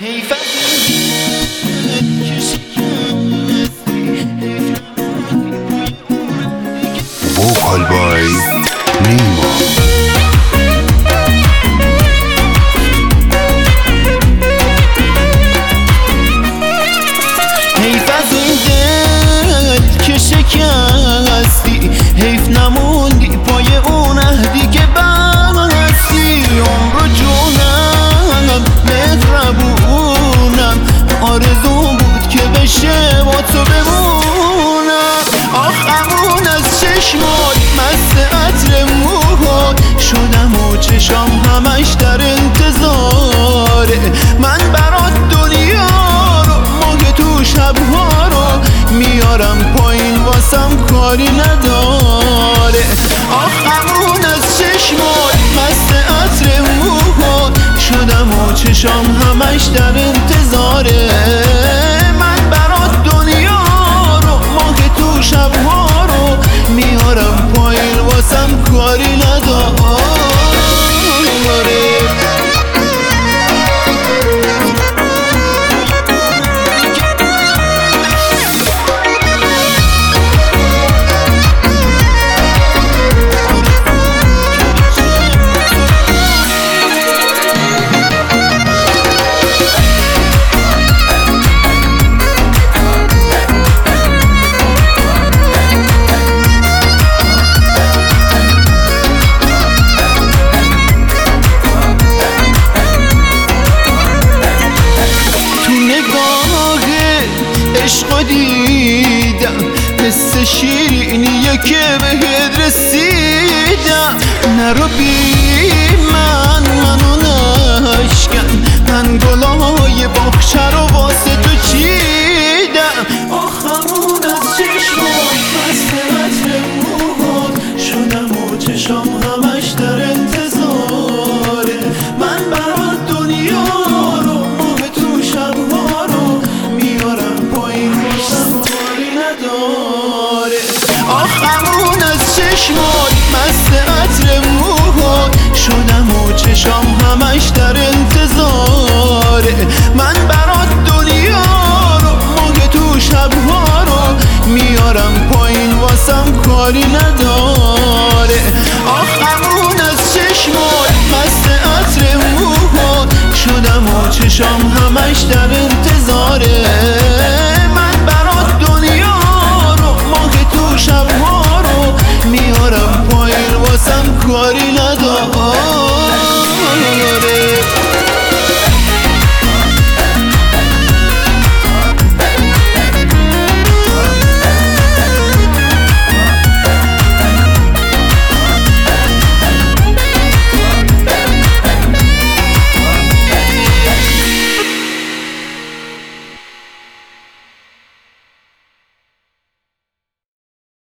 حیف از این که شکستی ووکال بای نیما. حیف از این دل که شکستی، حیف نموندی پای اون عهدی که بستی. عمر و جونم مهربونم، آرزو بود که بشه با تو بمونم. آخمون از چشمات مست عطر موهات شدم و چشام همش در انتظاره. من برات دنیا رو ماه تو شبها رو میارم پایین، واسم کاری نداره. آخمون از چشمات مست عطر موهات شدم و چشام همش در انتظاره. من برات دنیا رو ماه تو شبها رو میارم پایین، واسم کاری نداره. عشق دیدم، حس شیرینیه که بهت رسیدم. نرو بی منو نشکن، من گلای باغچه رو واسه تو چیدم. آخمون از چشمات مست عطر موهات شدم و چشام همش در انتظاره. من برات دنیا رو ماه تو شبها رو میارم پایین، واسم کاری نداره. آخمون از چشمات مست عطر موهات شدم و چشام همش در انتظاره. من برات دنیا رو ماه تو شبها رو میارم پایین، واسم کاری نداره. آخمون از چشمات مست عطر موهات شدم و چشام همش در انتظاره.